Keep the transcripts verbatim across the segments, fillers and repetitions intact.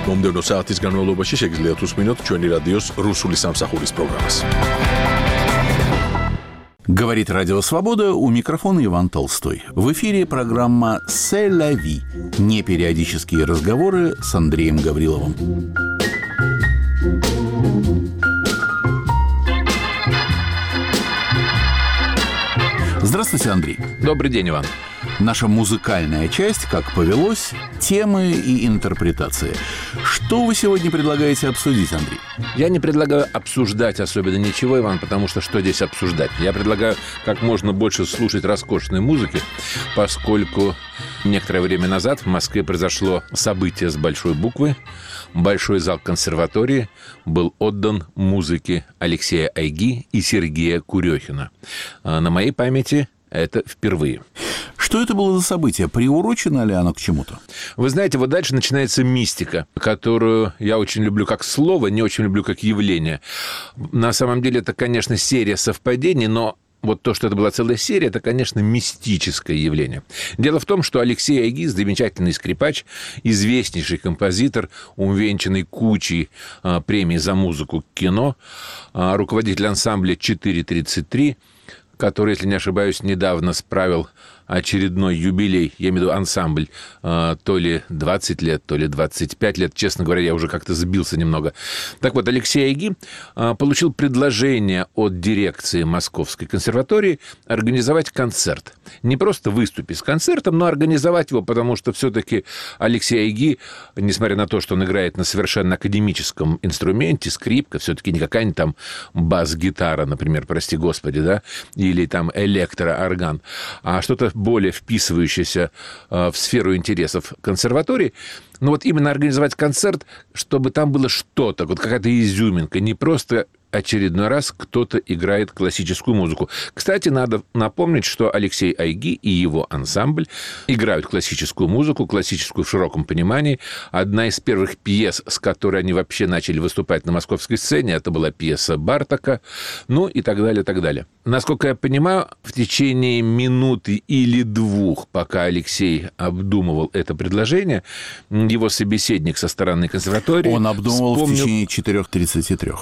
მომდევნო საათის განმავლობაში შეგიძლიათ უსმინოთ ჩვენი რადიოს რუსული სამსახურის პროგრამას. Говорит Радио Свобода, у микрофона Иван Толстой. В эфире программа «C'est la vie». Непериодические разговоры с Андреем Гавриловым. Здравствуйте, Андрей. Добрый день, Иван. Наша музыкальная часть, как повелось, темы и интерпретации. Что вы сегодня предлагаете обсудить, Андрей? Я не предлагаю обсуждать особенно ничего, Иван, потому что что здесь обсуждать? Я предлагаю как можно больше слушать роскошной музыки, поскольку некоторое время назад в Москве произошло событие с большой буквы. Большой зал консерватории был отдан музыке Алексея Айги и Сергея Курехина. На моей памяти это впервые. Что это было за событие? Приурочено ли оно к чему-то? Вы знаете, вот дальше начинается мистика, которую я очень люблю как слово, не очень люблю как явление. На самом деле это, конечно, серия совпадений, но вот то, что это была целая серия, это, конечно, мистическое явление. Дело в том, что Алексей Айги, замечательный скрипач, известнейший композитор, увенчанный кучей а, премий за музыку к кино, а, руководитель ансамбля четыре тридцать три, который, если не ошибаюсь, недавно справил очередной юбилей, я имею в виду ансамбль, то ли двадцать лет, то ли двадцать пять лет. Честно говоря, я уже как-то сбился немного. Так вот, Алексей Айги получил предложение от дирекции Московской консерватории организовать концерт. Не просто выступить с концертом, но организовать его, потому что все-таки Алексей Айги, несмотря на то, что он играет на совершенно академическом инструменте, скрипка, все-таки не какая-нибудь там бас-гитара, например, прости господи, да, или там электроорган, а что-то более вписывающееся в сферу интересов консерватории. Но вот именно организовать концерт, чтобы там было что-то, вот какая-то изюминка, не просто очередной раз кто-то играет классическую музыку. Кстати, надо напомнить, что Алексей Айги и его ансамбль играют классическую музыку, классическую в широком понимании. Одна из первых пьес, с которой они вообще начали выступать на московской сцене, это была пьеса Бартака, ну и так далее, так далее. Насколько я понимаю, в течение минуты или двух, пока Алексей обдумывал это предложение, его собеседник со стороны консерватории... Он обдумывал вспомнил... в течение четыре тридцать три.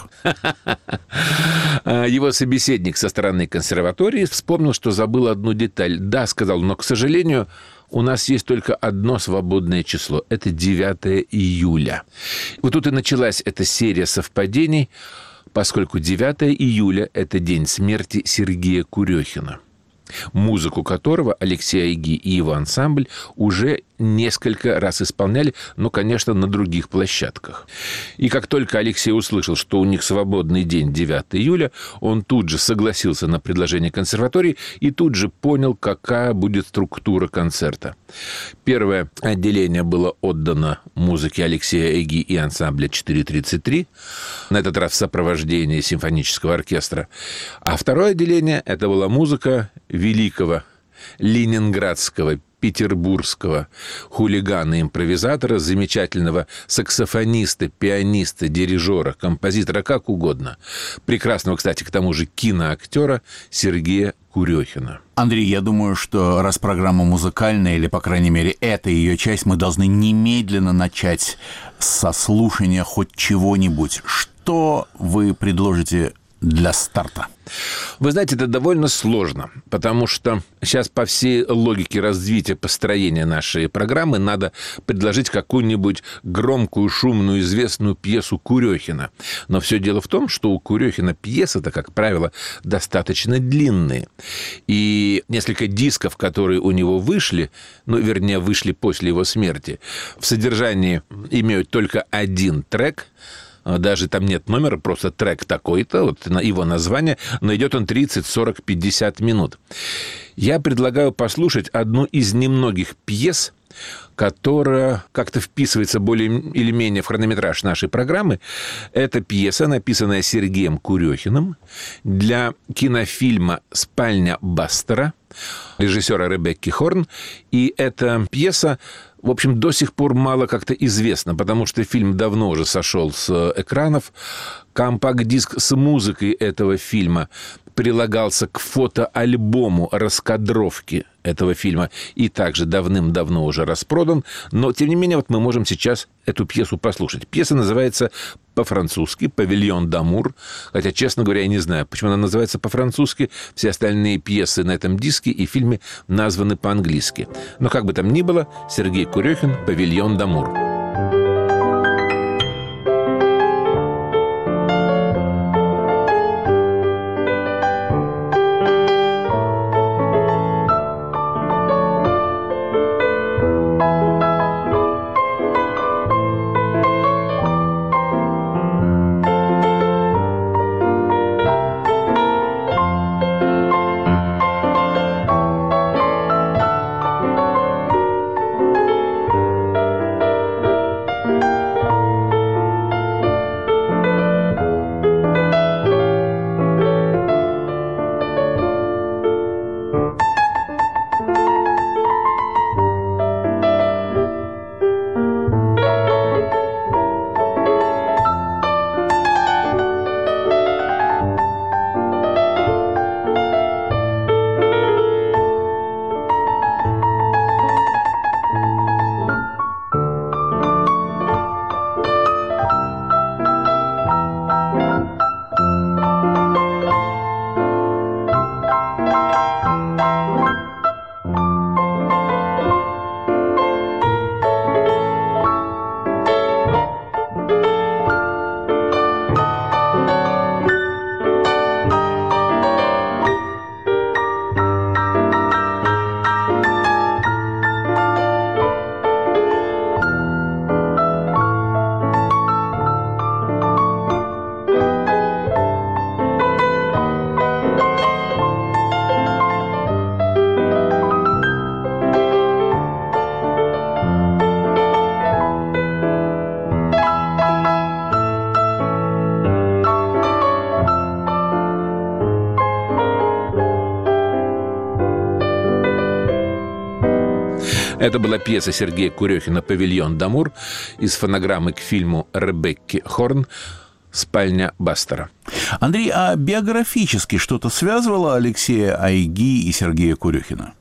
Его собеседник со стороны консерватории вспомнил, что забыл одну деталь. Да, сказал, но, к сожалению, у нас есть только одно свободное число. Это девятое июля. Вот тут и началась эта серия совпадений, поскольку девятое июля – это день смерти Сергея Курехина, музыку которого Алексей Айги и его ансамбль уже несколько раз исполняли, но, конечно, на других площадках. И как только Алексей услышал, что у них свободный день девятое июля, он тут же согласился на предложение консерватории и тут же понял, какая будет структура концерта. Первое отделение было отдано музыке Алексея Айги и ансамбля четыре тридцать три, на этот раз в сопровождении симфонического оркестра. А второе отделение – это была музыка великого ленинградского, петербургского хулигана-импровизатора, замечательного саксофониста, пианиста, дирижера, композитора, как угодно. Прекрасного, кстати, к тому же киноактера Сергея Курехина. Андрей, я думаю, что раз программа музыкальная, или, по крайней мере, эта ее часть, мы должны немедленно начать со слушания хоть чего-нибудь. Что вы предложите для старта? Вы знаете, это довольно сложно, потому что сейчас по всей логике развития построения нашей программы надо предложить какую-нибудь громкую, шумную, известную пьесу Курехина. Но все дело в том, что у Курехина пьесы-то, как правило, достаточно длинные. И несколько дисков, которые у него вышли, ну, вернее, вышли после его смерти, в содержании имеют только один трек. Даже там нет номера, просто трек такой-то, вот его название, но идет он тридцать, сорок, пятьдесят минут. Я предлагаю послушать одну из немногих пьес, которая как-то вписывается более или менее в хронометраж нашей программы. Это пьеса, написанная Сергеем Курехиным для кинофильма «Спальня Бастера» режиссера Ребекки Хорн. И эта пьеса, в общем, до сих пор мало как-то известна, потому что фильм давно уже сошел с экранов. Компакт-диск с музыкой этого фильма прилагался к фотоальбому раскадровки этого фильма и также давным-давно уже распродан, но, тем не менее, вот мы можем сейчас эту пьесу послушать. Пьеса называется по-французски «Павильон d'Amour», хотя, честно говоря, я не знаю, почему она называется по-французски. Все остальные пьесы на этом диске и фильме названы по-английски. Но как бы там ни было, Сергей Курехин «Павильон d'Amour». Это была пьеса Сергея Курехина «Павильон d'Amour» из фонограммы к фильму Ребекки Хорн «Спальня Бастера». Андрей, а биографически что-то связывало Алексея Айги и Сергея Курехина?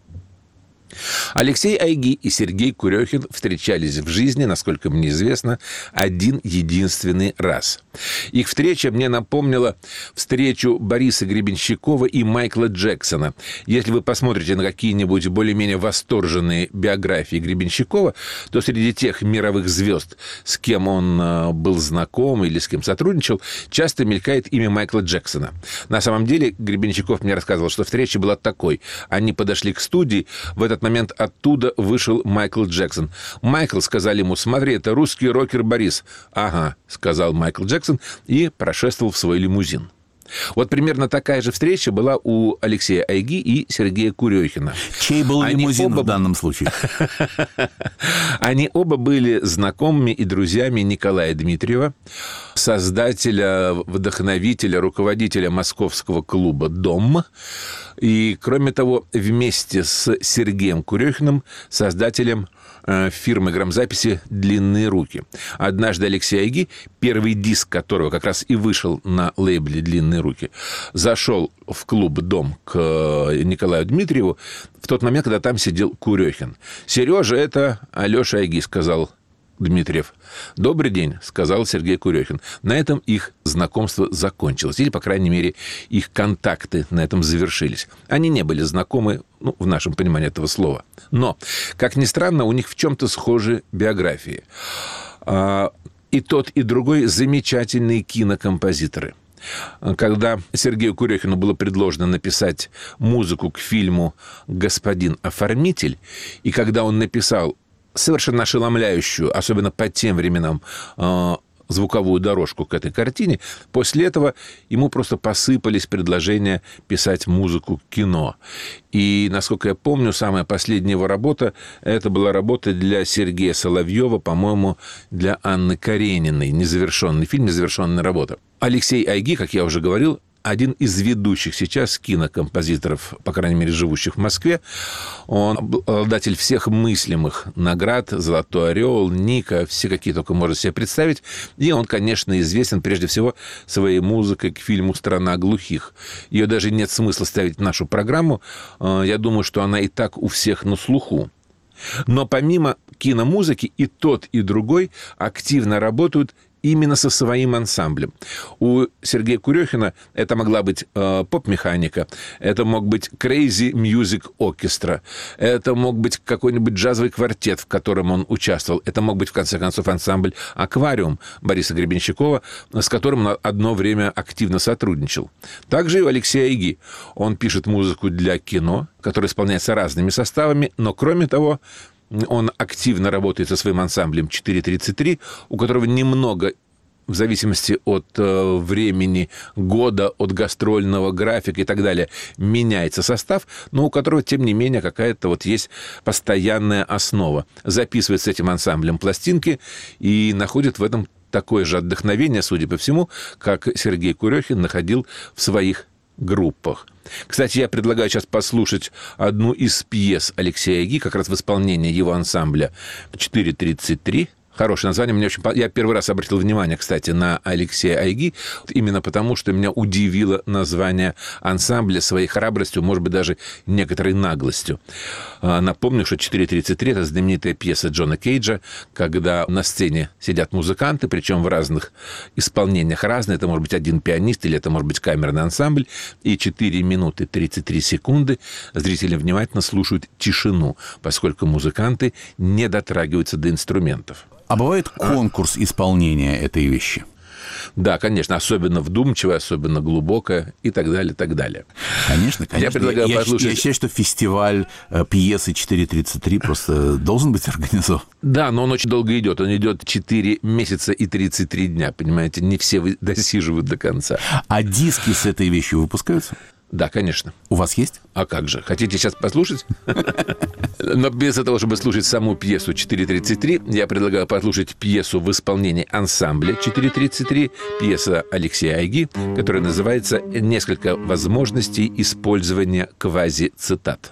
Алексей Айги и Сергей Курехин встречались в жизни, насколько мне известно, один единственный раз. Их встреча мне напомнила встречу Бориса Гребенщикова и Майкла Джексона. Если вы посмотрите на какие-нибудь более-менее восторженные биографии Гребенщикова, то среди тех мировых звезд, с кем он был знаком или с кем сотрудничал, часто мелькает имя Майкла Джексона. На самом деле Гребенщиков мне рассказывал, что встреча была такой. Они подошли к студии, в этот момент оттуда вышел Майкл Джексон. «Майкл», — сказали ему, — «смотри, это русский рокер Борис». «Ага», — сказал Майкл Джексон и прошествовал в свой лимузин. Вот примерно такая же встреча была у Алексея Айги и Сергея Курехина. Чей был Они лимузин оба... в данном случае? Они оба были знакомыми и друзьями Николая Дмитриева, создателя, вдохновителя, руководителя московского клуба «Дом». И, кроме того, вместе с Сергеем Курехиным, создателем фирмы грамзаписи «Длинные руки». Однажды Алексей Айги, первый диск которого как раз и вышел на лейбле «Длинные руки», зашел в клуб «Дом» к Николаю Дмитриеву в тот момент, когда там сидел Курехин. «Сережа, это Алеша Айги», — сказал Дмитриев. «Добрый день», — сказал Сергей Курехин. На этом их знакомство закончилось. Или, по крайней мере, их контакты на этом завершились. Они не были знакомы, ну, в нашем понимании этого слова. Но, как ни странно, у них в чем-то схожи биографии. И тот, и другой замечательные кинокомпозиторы. Когда Сергею Курехину было предложено написать музыку к фильму «Господин оформитель», и когда он написал совершенно ошеломляющую, особенно по тем временам, звуковую дорожку к этой картине, после этого ему просто посыпались предложения писать музыку к кино. И, насколько я помню, самая последняя его работа – это была работа для Сергея Соловьева, по-моему, для Анны Карениной, незавершенный фильм, незавершенная работа. Алексей Айги, как я уже говорил, один из ведущих сейчас кинокомпозиторов, по крайней мере, живущих в Москве. Он обладатель всех мыслимых наград, «Золотой орел», «Ника», все какие только можно себе представить. И он, конечно, известен прежде всего своей музыкой к фильму «Страна глухих». Ее даже нет смысла ставить в нашу программу. Я думаю, что она и так у всех на слуху. Но помимо киномузыки и тот, и другой активно работают именно со своим ансамблем. У Сергея Курехина это могла быть э, поп-механика, это мог быть Crazy Music Orchestra, это мог быть какой-нибудь джазовый квартет, в котором он участвовал, это мог быть, в конце концов, ансамбль «Аквариум» Бориса Гребенщикова, с которым он одно время активно сотрудничал. Также и у Алексея Айги. Он пишет музыку для кино, которая исполняется разными составами, но, кроме того, он активно работает со своим ансамблем четыре тридцать три, у которого немного, в зависимости от э, времени года, от гастрольного графика и так далее, меняется состав, но у которого, тем не менее, какая-то вот есть постоянная основа. Записывает с этим ансамблем пластинки и находит в этом такое же отдохновение, судя по всему, как Сергей Курехин находил в своих группах. Кстати, я предлагаю сейчас послушать одну из пьес Алексея Айги, как раз в исполнении его ансамбля четыре тридцать три. Хорошее название. Мне очень... Я первый раз обратил внимание, кстати, на Алексея Айги, именно потому, что меня удивило название ансамбля своей храбростью, может быть, даже некоторой наглостью. Напомню, что четыре тридцать три – это знаменитая пьеса Джона Кейджа, когда на сцене сидят музыканты, причем в разных исполнениях разные. Это может быть один пианист или это может быть камерный ансамбль. И четыре минуты тридцать три секунды зрители внимательно слушают тишину, поскольку музыканты не дотрагиваются до инструментов. А бывает конкурс исполнения этой вещи? Да, конечно, особенно вдумчивая, особенно глубокая и так далее, так далее. Конечно, конечно. Я предлагаю я, послушать... Я считаю, что фестиваль э, пьесы четыре тридцать три просто должен быть организован. Да, но он очень долго идет. Он идет четыре месяца и тридцать три дня, понимаете? Не все досиживают до конца. А диски с этой вещью выпускаются? Да, конечно. У вас есть? А как же? Хотите сейчас послушать? Но без того, чтобы слушать саму пьесу четыре тридцать три, я предлагаю послушать пьесу в исполнении ансамбля четыре тридцать три, пьеса Алексея Айги, которая называется «Несколько возможностей использования квази-цитат».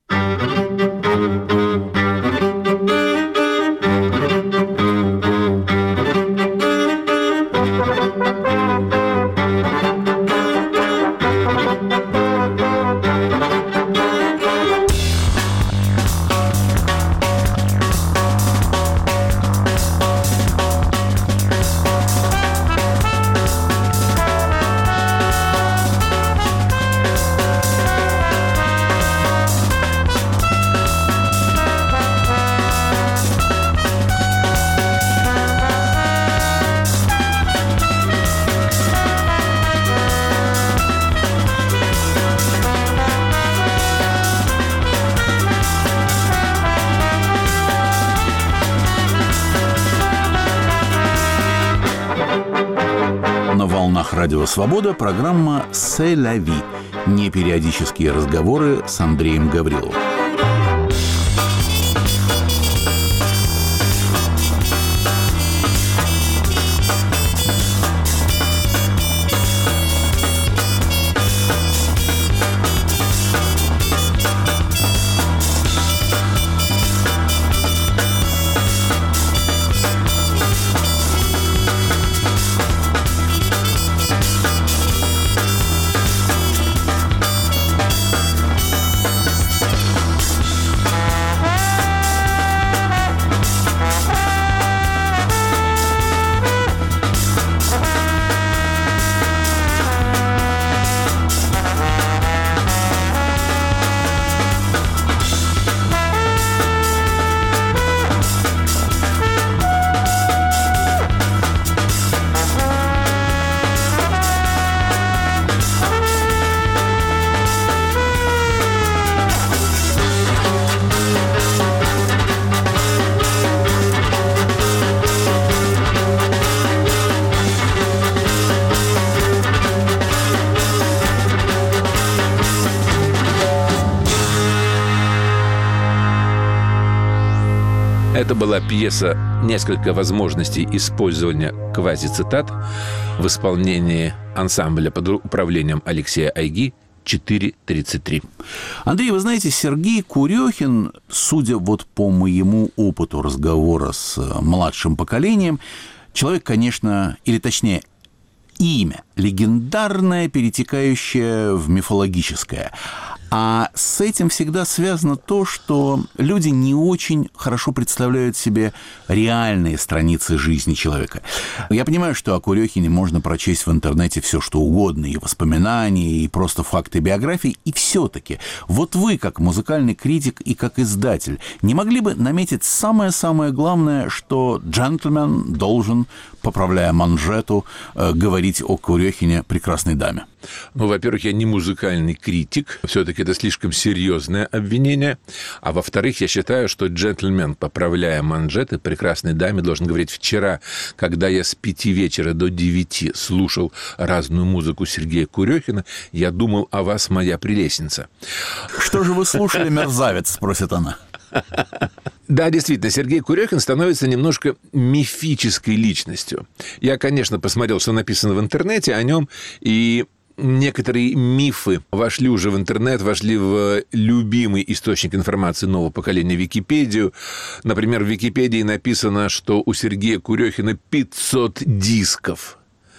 Радио «Свобода» программа «C'est la vie». Непериодические разговоры с Андреем Гавриловым. Это была пьеса «Несколько возможностей использования квази-цитат» в исполнении ансамбля под управлением Алексея Айги четыре тридцать три. Андрей, вы знаете, Сергей Курехин, судя вот по моему опыту разговора с младшим поколением, человек, конечно, или точнее, имя легендарное, перетекающее в мифологическое. А с этим всегда связано то, что люди не очень хорошо представляют себе реальные страницы жизни человека. Я понимаю, что о Курехине можно прочесть в интернете все, что угодно, и воспоминания, и просто факты биографии, и все-таки вот вы, как музыкальный критик и как издатель, не могли бы наметить самое-самое главное, что джентльмен должен, поправляя манжету, говорить о Курехине прекрасной даме? Ну, во-первых, я не музыкальный критик, все-таки это слишком серьезное обвинение. А во-вторых, я считаю, что джентльмен, поправляя манжеты, прекрасной даме должен говорить: вчера, когда я с пяти вечера до девяти слушал разную музыку Сергея Курехина, я думал о вас, моя прелестница. Что же вы слушали, мерзавец, спросит она. Да, действительно, Сергей Курехин становится немножко мифической личностью. Я, конечно, посмотрел, что написано в интернете о нем, и некоторые мифы вошли уже в интернет, вошли в любимый источник информации нового поколения — Википедию. Например, в Википедии написано, что у Сергея Курехина пятьсот дисков.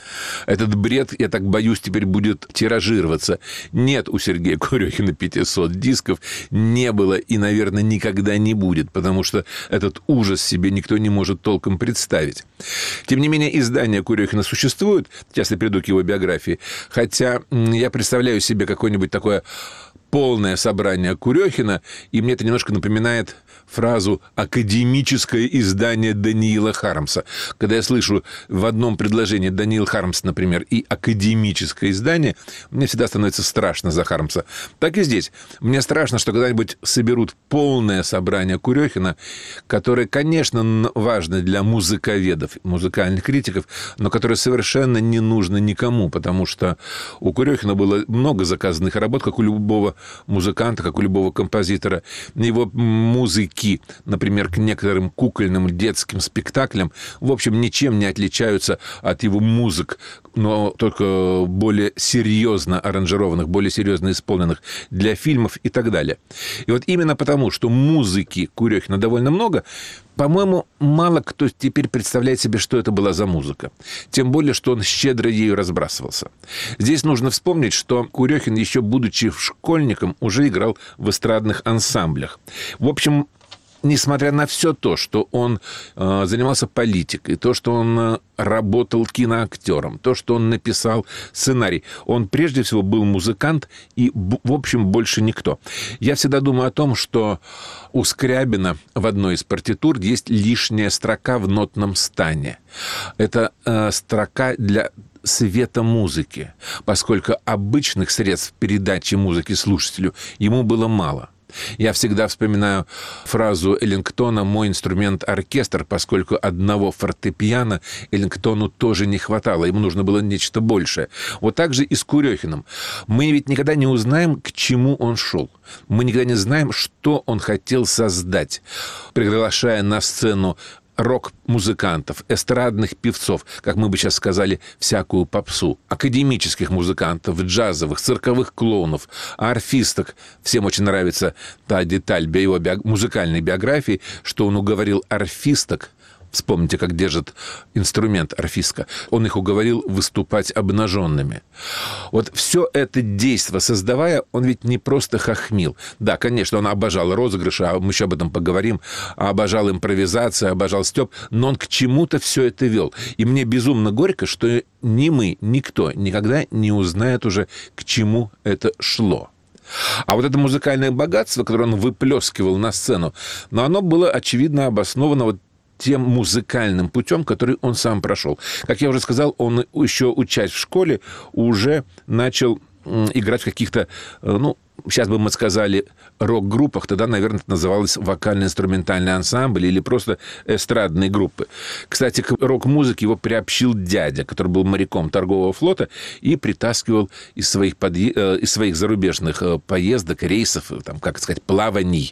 Этот бред, я так боюсь, теперь будет тиражироваться. Нет у Сергея Курехина пятисот дисков, не было и, наверное, никогда не будет, потому что этот ужас себе никто не может толком представить. Тем не менее, издание Курехина существует, сейчас я приду к его биографии, хотя я представляю себе какое-нибудь такое полное собрание Курехина, и мне это немножко напоминает фразу «академическое издание Даниила Хармса». Когда я слышу в одном предложении Даниил Хармс, например, и «академическое издание», мне всегда становится страшно за Хармса. Так и здесь. Мне страшно, что когда-нибудь соберут полное собрание Курехина, которое, конечно, важно для музыковедов, музыкальных критиков, но которое совершенно не нужно никому, потому что у Курехина было много заказанных работ, как у любого музыканта, как у любого композитора. Его музыки, например, к некоторым кукольным детским спектаклям, в общем, ничем не отличаются от его музык, но только более серьезно аранжированных, более серьезно исполненных для фильмов и так далее. И вот именно потому, что музыки Курехина довольно много, по-моему, мало кто теперь представляет себе, что это была за музыка. Тем более, что он щедро ею разбрасывался. Здесь нужно вспомнить, что Курехин, еще будучи школьником, уже играл в эстрадных ансамблях. В общем, несмотря на все то, что он э, занимался политикой, то, что он э, работал киноактером, то, что он написал сценарий, он прежде всего был музыкант и, в общем, больше никто. Я всегда думаю о том, что у Скрябина в одной из партитур есть лишняя строка в нотном стане. Это э, строка для света музыки, поскольку обычных средств передачи музыки слушателю ему было мало. Я всегда вспоминаю фразу Эллингтона «мой инструмент – оркестр», поскольку одного фортепиано Эллингтону тоже не хватало, ему нужно было нечто большее. Вот так же и с Курехиным. Мы ведь никогда не узнаем, к чему он шел. Мы никогда не знаем, что он хотел создать, приглашая на сцену рок-музыкантов, эстрадных певцов, как мы бы сейчас сказали, всякую попсу, академических музыкантов, джазовых, цирковых клоунов, арфисток. Всем очень нравится та деталь его био- музыкальной биографии, что он уговорил арфисток. Вспомните, как держит инструмент арфистка. Он их уговорил выступать обнаженными. Вот все это действо создавая, он ведь не просто хохмил. Да, конечно, он обожал розыгрыши, а мы еще об этом поговорим, обожал импровизацию, обожал стёб, но он к чему-то все это вел. И мне безумно горько, что ни мы, никто никогда не узнает уже, к чему это шло. А вот это музыкальное богатство, которое он выплескивал на сцену, но оно было, очевидно, обосновано вот тем музыкальным путем, который он сам прошел. Как я уже сказал, он еще учась в школе уже начал играть в каких-то, ну, сейчас бы мы сказали, рок-группах, тогда, наверное, это называлось вокально-инструментальный ансамбль или просто эстрадные группы. Кстати, к рок-музыке его приобщил дядя, который был моряком торгового флота и притаскивал из своих, подъ... из своих зарубежных поездок, рейсов, там, как сказать, плаваний,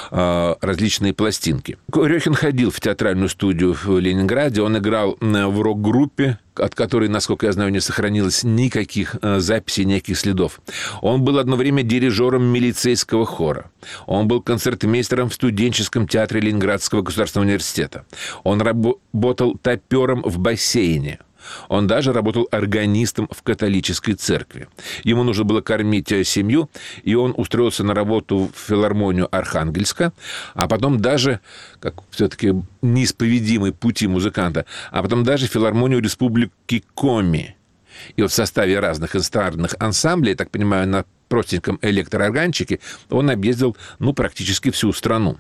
различные пластинки. Курехин ходил в театральную студию в Ленинграде, он играл в рок-группе от которой, насколько я знаю, не сохранилось никаких записей, никаких следов. Он был одно время дирижером милицейского хора. Он был концертмейстером в студенческом театре Ленинградского государственного университета. Он работал топером в бассейне. Он даже работал органистом в католической церкви. Ему нужно было кормить семью, и он устроился на работу в филармонию Архангельска, а потом даже, как все-таки неисповедимые пути музыканта, а потом даже в филармонию Республики Коми. И вот в составе разных эстрадных ансамблей, я так понимаю, на простеньком электроорганчике, он объездил, ну, практически всю страну.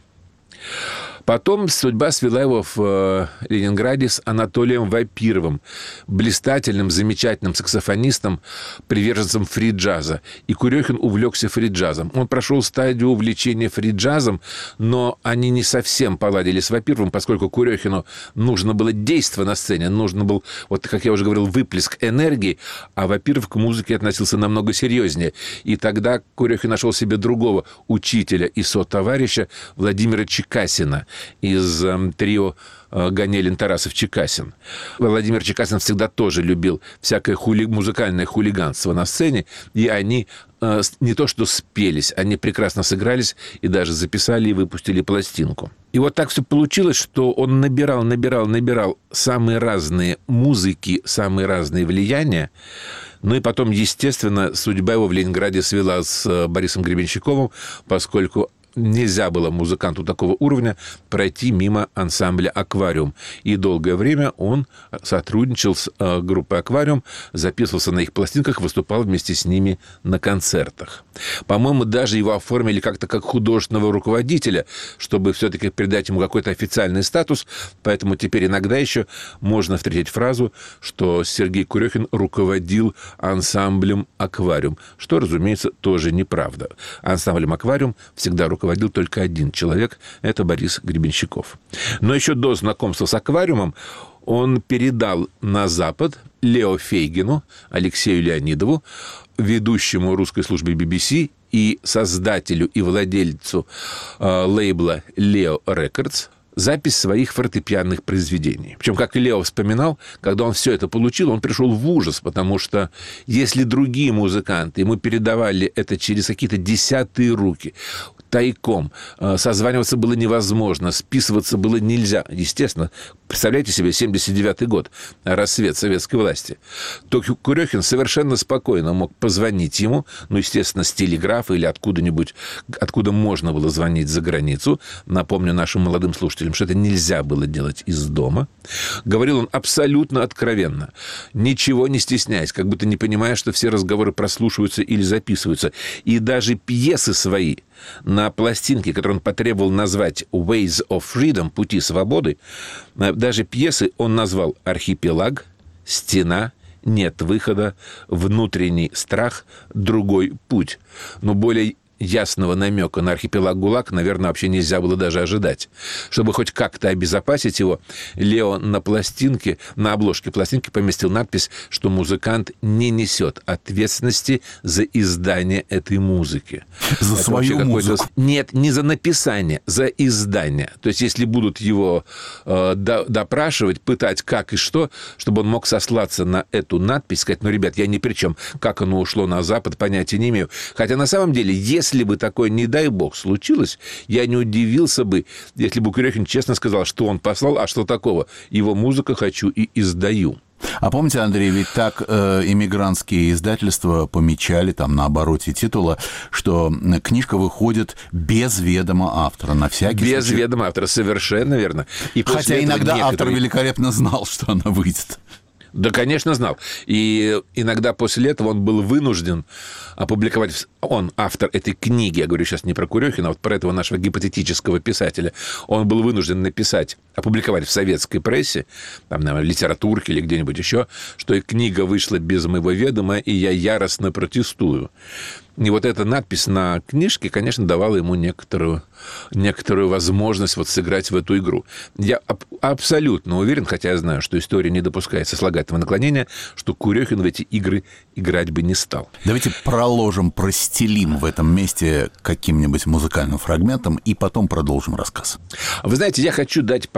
Потом судьба свела его в Ленинграде с Анатолием Вапировым, блистательным, замечательным саксофонистом, приверженцем фри-джаза. И Курехин увлекся фри-джазом. Он прошел стадию увлечения фри-джазом, но они не совсем поладили с Вапировым, поскольку Курехину нужно было действо на сцене, нужно был, вот как я уже говорил, выплеск энергии, а Вапиров к музыке относился намного серьезнее. И тогда Курехин нашел себе другого учителя и сотоварища Владимира Чекасина из э, трио э, Ганелин, Тарасов, Чекасин. Владимир Чекасин всегда тоже любил всякое хули... музыкальное хулиганство на сцене, и они э, не то что спелись, они прекрасно сыгрались и даже записали и выпустили пластинку. И вот так все получилось, что он набирал, набирал, набирал самые разные музыки, самые разные влияния. Ну и потом, естественно, судьба его в Ленинграде свела с Борисом Гребенщиковым, поскольку нельзя было музыканту такого уровня пройти мимо ансамбля «Аквариум». И долгое время он сотрудничал с э, группой «Аквариум», записывался на их пластинках, выступал вместе с ними на концертах. По-моему, даже его оформили как-то как художественного руководителя, чтобы все-таки придать ему какой-то официальный статус. Поэтому теперь иногда еще можно встретить фразу, что Сергей Курехин руководил ансамблем «Аквариум», что, разумеется, тоже неправда. Ансамблем «Аквариум» всегда руководил руководил только один человек, это Борис Гребенщиков. Но еще до знакомства с «Аквариумом» он передал на Запад Лео Фейгину, Алексею Леонидову, ведущему русской службы би би си и создателю и владельцу э, лейбла Leo Records, запись своих фортепианных произведений. Причем, как Лео вспоминал, когда он все это получил, он пришел в ужас, потому что если другие музыканты ему передавали это через какие-то десятые руки, тайком, созваниваться было невозможно, списываться было нельзя. Естественно, представляете себе, семьдесят девятый год, рассвет советской власти. То Курехин совершенно спокойно мог позвонить ему, ну, естественно, с телеграфа или откуда-нибудь, откуда можно было звонить за границу. Напомню нашим молодым слушателям, что это нельзя было делать из дома. Говорил он абсолютно откровенно, ничего не стесняясь, как будто не понимая, что все разговоры прослушиваются или записываются. И даже пьесы свои на пластинке, которую он потребовал назвать «Ways of Freedom», «Пути свободы», даже пьесы он назвал «Архипелаг», «Стена», «Нет выхода», «Внутренний страх», «Другой путь». Но более ясного намека на архипелаг ГУЛАГ, наверное, вообще нельзя было даже ожидать. Чтобы хоть как-то обезопасить его, Лео на пластинке, на обложке пластинки поместил надпись, что музыкант не несет ответственности за издание этой музыки. За Это свою музыку? Нет, не за написание, за издание. То есть, если будут его э, допрашивать, пытать как и что, чтобы он мог сослаться на эту надпись, сказать, ну, ребят, я ни при чем, как оно ушло на Запад, понятия не имею. Хотя, на самом деле, если бы такое, не дай бог, случилось, я не удивился бы, если бы Курехин честно сказал, что он послал, а что такого? Его музыка хочу и издаю. А помните, Андрей, ведь так э, иммигрантские издательства помечали там на обороте титула, что книжка выходит без ведома автора, на всякий без случай. Без ведома автора, совершенно верно. И Хотя иногда некоторые... автор великолепно знал, что она выйдет. Да, конечно, знал. И иногда после этого он был вынужден опубликовать... Он, автор этой книги, я говорю сейчас не про Курехина, а вот про этого нашего гипотетического писателя, он был вынужден написать, опубликовать в советской прессе, там, наверное, литературке или где-нибудь еще, что и книга вышла без моего ведома, и я яростно протестую. И вот эта надпись на книжке, конечно, давала ему некоторую, некоторую возможность вот сыграть в эту игру. Я аб- абсолютно уверен, хотя я знаю, что история не допускает сослагательного наклонения, что Курехин в эти игры играть бы не стал. Давайте проложим, простелим в этом месте каким-нибудь музыкальным фрагментом и потом продолжим рассказ. Вы знаете, я хочу дать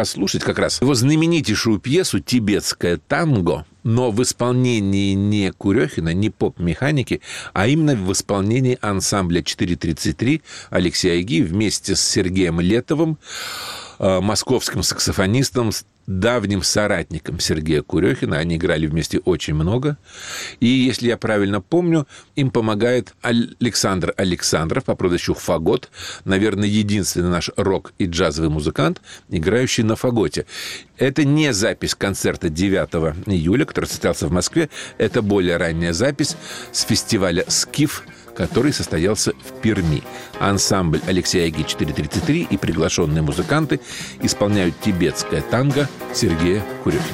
послушать как раз его знаменитейшую пьесу «Тибетское танго», но в исполнении не Курехина, не поп-механики, а именно в исполнении ансамбля четыре тридцать три Алексея Айги вместе с Сергеем Летовым, московским саксофонистом, давним соратником Сергея Курехина. Они играли вместе очень много. И, если я правильно помню, им помогает Александр Александров по прозвищу Фагот, наверное, единственный наш рок- и джазовый музыкант, играющий на фаготе. Это не запись концерта девятого июля, который состоялся в Москве. Это более ранняя запись с фестиваля «Скиф», который состоялся в Перми. Ансамбль Алексея Айги четыре тридцать три и приглашенные музыканты исполняют тибетское танго Сергея Курехина.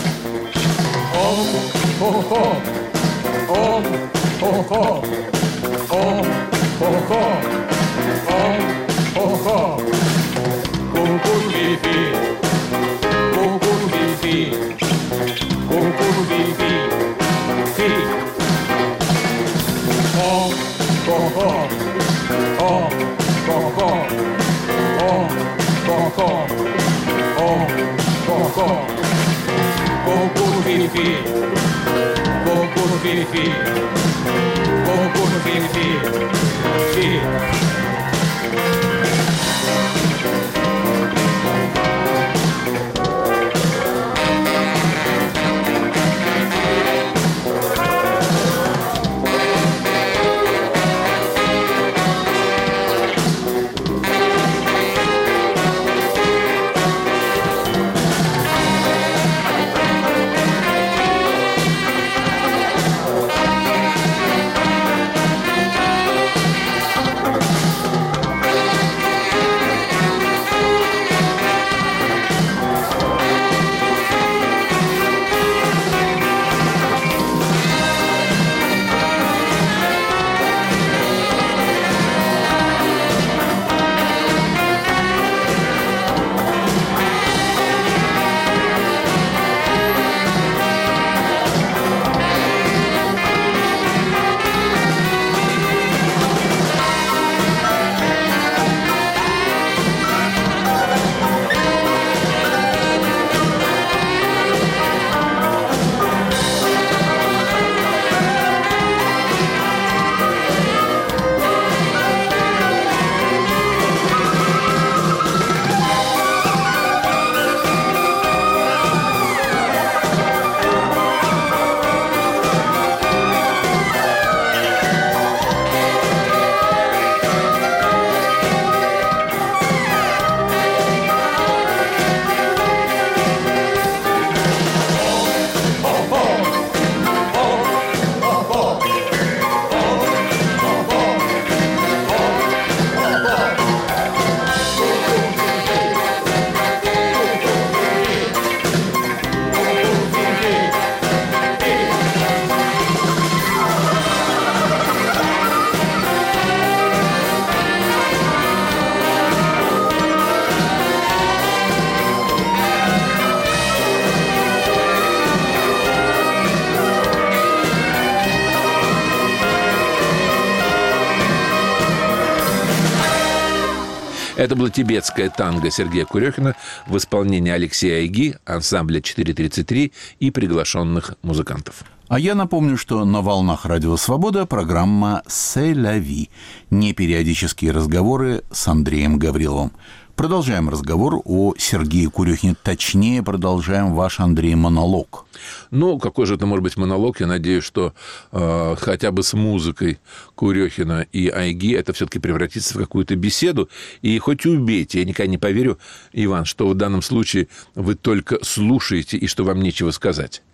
Это было тибетское танго Сергея Курехина в исполнении Алексея Айги, ансамбля четыре тридцать три и приглашенных музыкантов. А я напомню, что на волнах Радио Свобода программа «C'est la vie» – непериодические разговоры с Андреем Гавриловым. Продолжаем разговор о Сергее Курехине. Точнее, продолжаем ваш, Андрей, монолог. Ну, какой же это может быть монолог? Я надеюсь, что э, хотя бы с музыкой Курехина и Айги это все-таки превратится в какую-то беседу. И хоть убейте, я никогда не поверю, Иван, что в данном случае вы только слушаете и что вам нечего сказать.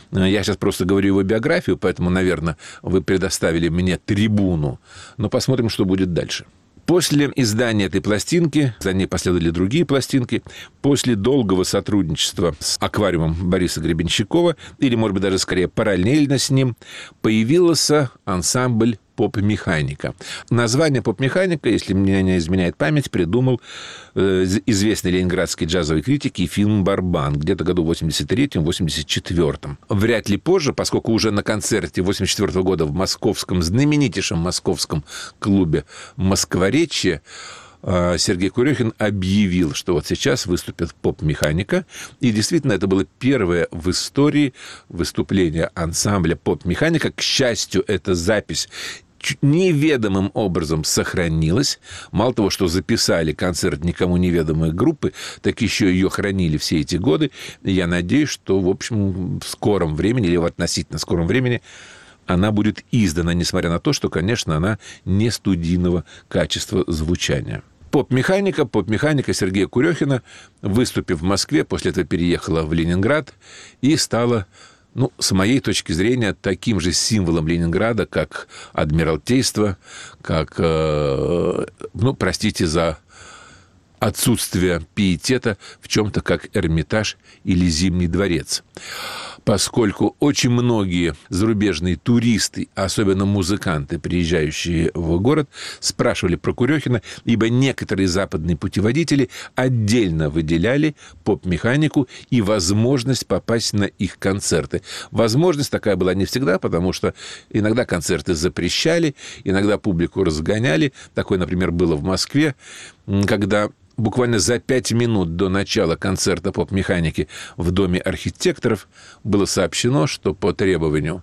Я сейчас просто говорю его биографию, поэтому, наверное, вы предоставили мне трибуну. Но посмотрим, что будет дальше. После издания этой пластинки, за ней последовали другие пластинки, после долгого сотрудничества с «Аквариумом» Бориса Гребенщикова, или, может быть, даже скорее параллельно с ним, появился ансамбль «Поп-механика». Название «Поп-механика», если мне не изменяет память, придумал э, известный ленинградский джазовый критик Ефим Барбан где-то году в восемьдесят третьем — восемьдесят четвёртом. Вряд ли позже, поскольку уже на концерте восемьдесят четвёртого года в московском, знаменитейшем московском клубе «Москворечье» Сергей Курехин объявил, что вот сейчас выступит «Поп-механика». И действительно, это было первое в истории выступление ансамбля «Поп-механика». К счастью, эта запись неведомым образом сохранилась. Мало того, что записали концерт никому неведомой группы, так еще ее хранили все эти годы. И я надеюсь, что, в общем, в скором времени, или в относительно скором времени, она будет издана, несмотря на то, что, конечно, она не студийного качества звучания. Поп-механика, поп-механика Сергея Курехина, выступив в Москве, после этого переехала в Ленинград и стала, ну, с моей точки зрения, таким же символом Ленинграда, как Адмиралтейство, как, э, ну, простите за отсутствие пиетета, в чем-то как Эрмитаж или Зимний дворец. Поскольку очень многие зарубежные туристы, особенно музыканты, приезжающие в город, спрашивали про Курехина, ибо некоторые западные путеводители отдельно выделяли поп-механику и возможность попасть на их концерты. Возможность такая была не всегда, потому что иногда концерты запрещали, иногда публику разгоняли. Такое, например, было в Москве, когда буквально за пять минут до начала концерта поп-механики в Доме архитекторов было сообщено, что по требованию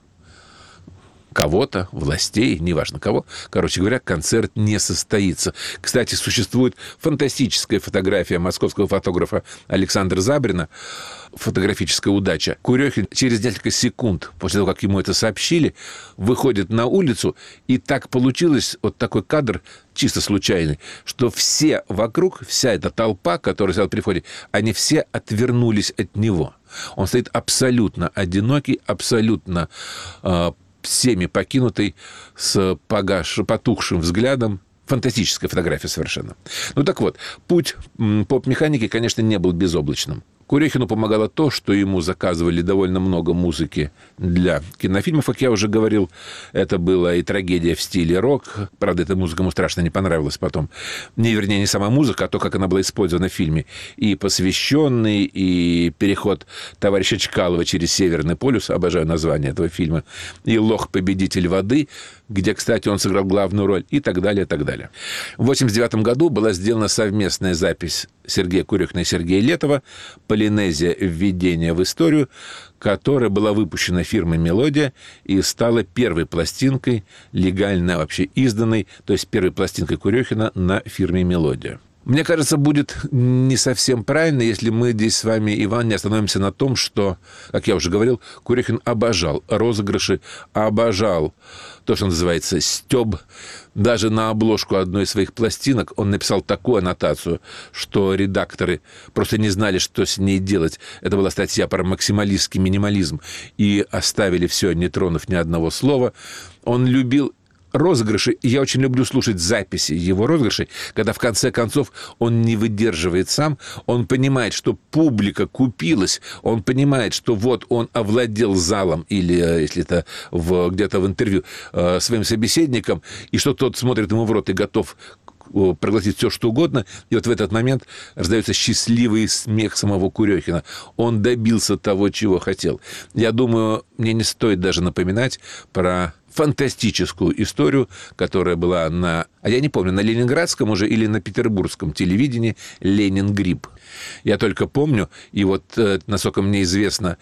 кого-то, властей, неважно кого, короче говоря, концерт не состоится. Кстати, существует фантастическая фотография московского фотографа Александра Забрина, фотографическая удача. Курехин через несколько секунд после того, как ему это сообщили, выходит на улицу, и так получилось, вот такой кадр, чисто случайный, что все вокруг, вся эта толпа, которая стояла при входе, они все отвернулись от него. Он стоит абсолютно одинокий, абсолютно э, всеми покинутый, с погаш... потухшим взглядом. Фантастическая фотография совершенно. Ну так вот, путь поп-механики, конечно, не был безоблачным. Курехину помогало то, что ему заказывали довольно много музыки для кинофильмов. Как я уже говорил, это была и трагедия в стиле рок. Правда, эта музыка ему страшно не понравилась потом. Не, вернее, не сама музыка, а то, как она была использована в фильме. И «Посвященный», и переход товарища Чкалова через Северный полюс. Обожаю название этого фильма. И «Лох, победитель воды», где, кстати, он сыграл главную роль, и так далее, и так далее. В восемьдесят девятом году была сделана совместная запись Сергея Курехина и Сергея Летова «Полинезия. Введение в историю», которая была выпущена фирмой «Мелодия» и стала первой пластинкой, легально вообще изданной, то есть первой пластинкой Курехина на фирме «Мелодия». Мне кажется, будет не совсем правильно, если мы здесь с вами, Иван, не остановимся на том, что, как я уже говорил, Курехин обожал розыгрыши, обожал то, что называется стёб. Даже на обложку одной из своих пластинок он написал такую аннотацию, что редакторы просто не знали, что с ней делать. Это была статья про максималистский минимализм. И оставили все, не тронув ни одного слова. Он любил розыгрыши. Я очень люблю слушать записи его розыгрышей, когда в конце концов он не выдерживает сам, он понимает, что публика купилась, он понимает, что вот он овладел залом или, если это в, где-то в интервью, своим собеседником, и что тот смотрит ему в рот и готов проглотить все, что угодно, и вот в этот момент раздается счастливый смех самого Курехина. Он добился того, чего хотел. Я думаю, мне не стоит даже напоминать про фантастическую историю, которая была на, а я не помню, на ленинградском уже или на петербургском телевидении «Ленин-грипп». Я только помню, и вот, насколько мне известно,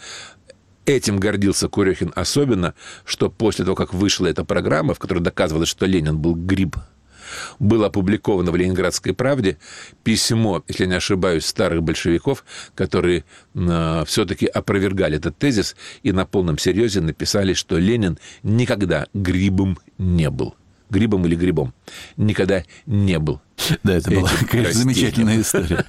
этим гордился Курехин особенно, что после того, как вышла эта программа, в которой доказывалось, что Ленин был гриб, было опубликовано в «Ленинградской правде» письмо, если не ошибаюсь, старых большевиков, которые э, все-таки опровергали этот тезис и на полном серьезе написали, что Ленин никогда грибом не был. Грибом или грибом. Никогда не был. Да, это была какая-то замечательная история.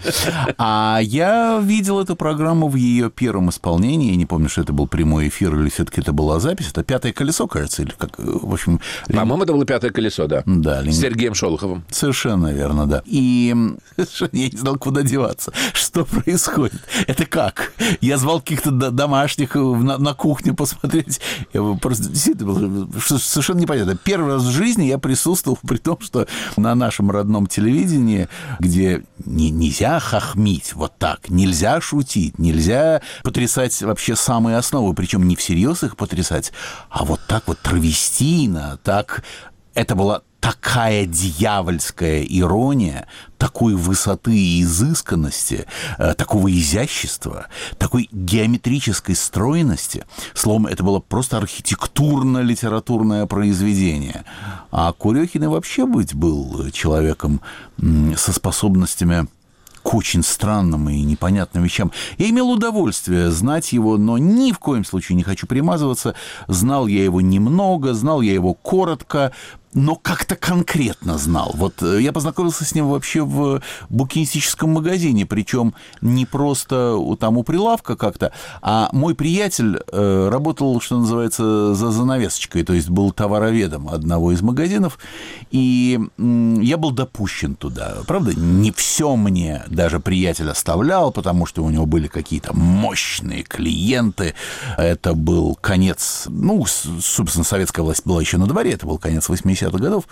А я видел эту программу в ее первом исполнении. Я не помню, что это был прямой эфир или все-таки это была запись. Это «Пятое колесо», кажется, или как, в общем... По-моему, это было «Пятое колесо», да. Да. С Сергеем Шолоховым. Совершенно верно, да. И я не знал, куда деваться. Что происходит? Это как? Я звал каких-то домашних на, на кухню посмотреть. Я просто действительно было совершенно непонятно. Первый раз в жизни я присутствовал, при том, что на нашем родном телевидении, где не, нельзя хохмить вот так, нельзя шутить, нельзя потрясать вообще самые основы, причем не всерьез их потрясать, а вот так вот травестийно, так... Это была такая дьявольская ирония, такой высоты и изысканности, такого изящества, такой геометрической стройности. Словом, это было просто архитектурно-литературное произведение. А Курехин и вообще быть был человеком со способностями к очень странным и непонятным вещам. Я имел удовольствие знать его, но ни в коем случае не хочу примазываться. Знал я его немного, знал я его коротко, но как-то конкретно знал. Вот я познакомился с ним вообще в букинистическом магазине, причем не просто там у прилавка как-то, а мой приятель э, работал, что называется, за занавесочкой, то есть был товароведом одного из магазинов, и э, я был допущен туда. Правда, не все мне даже приятель оставлял, потому что у него были какие-то мощные клиенты. Это был конец, ну, собственно, советская власть была еще на дворе, это был конец восьмидесятых годов,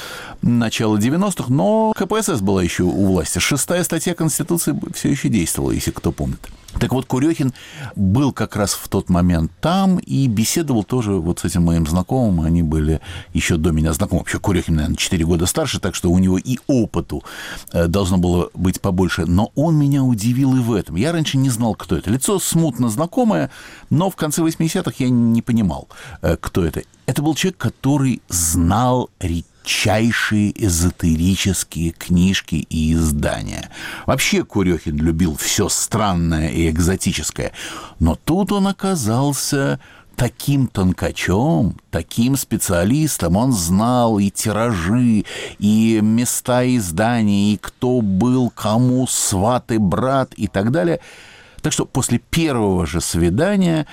начало девяностых, но ка пэ эс эс была еще у власти. Шестая статья Конституции все еще действовала, если кто помнит. Так вот, Курехин был как раз в тот момент там и беседовал тоже вот с этим моим знакомым. Они были еще до меня знакомы. Вообще, Курехин, наверное, четыре года старше, так что у него и опыту должно было быть побольше. Но он меня удивил и в этом. Я раньше не знал, кто это. Лицо смутно знакомое, но в конце восьмидесятых я не понимал, кто это. Это был человек, который знал редчайшие эзотерические книжки и издания. Вообще Курехин любил все странное и экзотическое. Но тут он оказался таким тонкачом, таким специалистом. Он знал и тиражи, и места издания, и кто был кому сват и брат и так далее. Так что после первого же свидания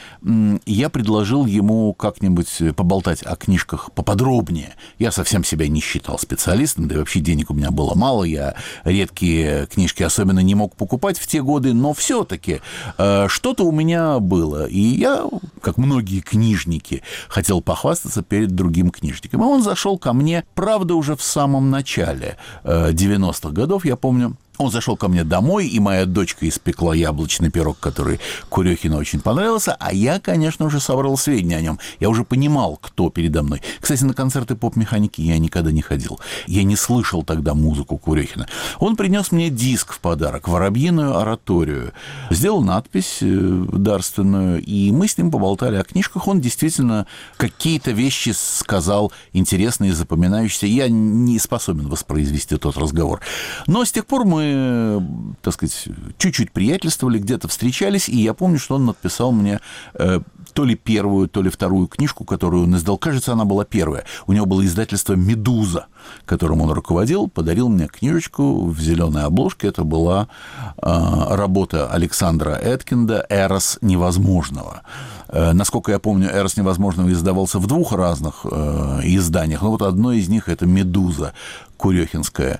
я предложил ему как-нибудь поболтать о книжках поподробнее. Я совсем себя не считал специалистом, да и вообще денег у меня было мало, я редкие книжки особенно не мог покупать в те годы, но все-таки э, что-то у меня было. И я, как многие книжники, хотел похвастаться перед другим книжником. И он зашел ко мне, правда, уже в самом начале э, девяностых годов, я помню. Он зашел ко мне домой, и моя дочка испекла яблочный пирог, который Курехину очень понравился, а я, конечно, уже собрал сведения о нем. Я уже понимал, кто передо мной. Кстати, на концерты поп-механики я никогда не ходил. Я не слышал тогда музыку Курехина. Он принес мне диск в подарок, «Воробьиную ораторию». Сделал надпись дарственную, и мы с ним поболтали о книжках. Он действительно какие-то вещи сказал интересные, запоминающиеся. Я не способен воспроизвести тот разговор. Но с тех пор мы Мы, так сказать, чуть-чуть приятельствовали, где-то встречались, и я помню, что он написал мне э, то ли первую, то ли вторую книжку, которую он издал. Кажется, она была первая. У него было издательство «Медуза», которым он руководил, подарил мне книжечку в зеленой обложке. Это была э, работа Александра Эткинда «Эрос невозможного». Э, насколько я помню, «Эрос невозможного» издавался в двух разных э, изданиях, но вот одно из них — это «Медуза» курехинская.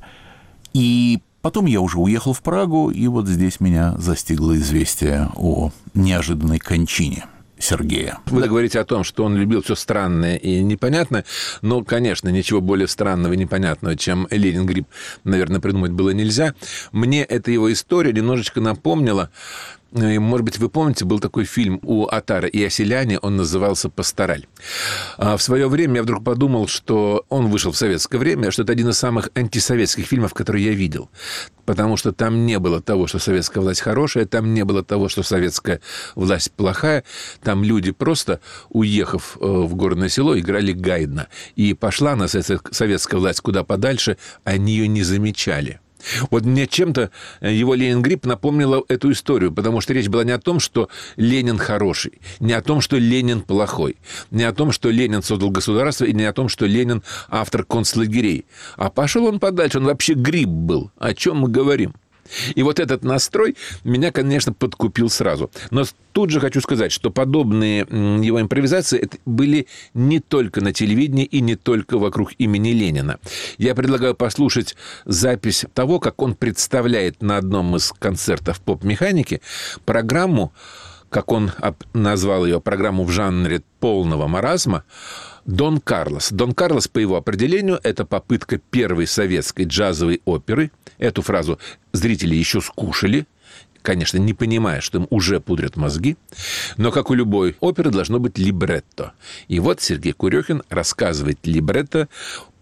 И потом я уже уехал в Прагу, и вот здесь меня застигло известие о неожиданной кончине Сергея. Вы говорите о том, что он любил все странное и непонятное, но, конечно, ничего более странного и непонятного, чем Ленин-грипп, наверное, придумать было нельзя. Мне эта его история немножечко напомнила. Может быть, вы помните, был такой фильм у Атара и Оселяне, он назывался «Пастораль». В свое время я вдруг подумал, что он вышел в советское время, что это один из самых антисоветских фильмов, которые я видел. Потому что там не было того, что советская власть хорошая, там не было того, что советская власть плохая. Там люди просто, уехав в горное село, играли Гайдна. И пошла на советская власть куда подальше, они ее не замечали. Вот мне чем-то его «Ленин-грипп» напомнила эту историю, потому что речь была не о том, что Ленин хороший, не о том, что Ленин плохой, не о том, что Ленин создал государство, и не о том, что Ленин автор концлагерей. А пошел он подальше, он вообще грипп был. О чем мы говорим? И вот этот настрой меня, конечно, подкупил сразу. Но тут же хочу сказать, что подобные его импровизации были не только на телевидении и не только вокруг имени Ленина. Я предлагаю послушать запись того, как он представляет на одном из концертов поп-механики программу, как он назвал ее, программу в жанре полного маразма, «Дон Карлос». «Дон Карлос», по его определению, это попытка первой советской джазовой оперы. Эту фразу зрители еще скушали, конечно, не понимая, что им уже пудрят мозги. Но, как у любой оперы, должно быть либретто. И вот Сергей Курехин рассказывает либретто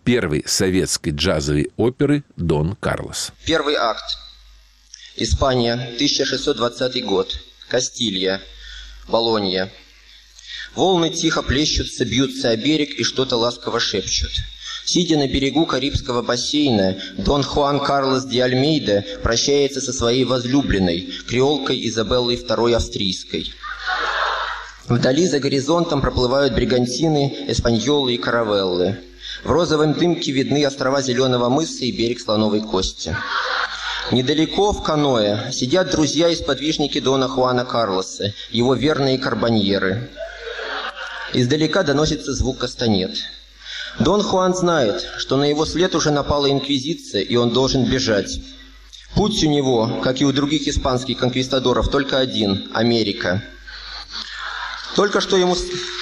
первой советской джазовой оперы «Дон Карлос». Первый акт. Испания, тысяча шестьсот двадцатый год. Кастилья, Болонья. Волны тихо плещутся, бьются о берег и что-то ласково шепчут. Сидя на берегу Карибского бассейна, Дон Хуан Карлос де Альмейда прощается со своей возлюбленной, креолкой Изабеллой второй Австрийской. Вдали за горизонтом проплывают бригантины, эспаньолы и каравеллы. В розовом дымке видны острова Зеленого мыса и берег Слоновой Кости. Недалеко в каноэ сидят друзья и сподвижники Дона Хуана Карлоса, его верные карбоньеры. Издалека доносится звук кастанет. Дон Хуан знает, что на его след уже напала инквизиция, и он должен бежать. Путь у него, как и у других испанских конквистадоров, только один – Америка. Только что ему...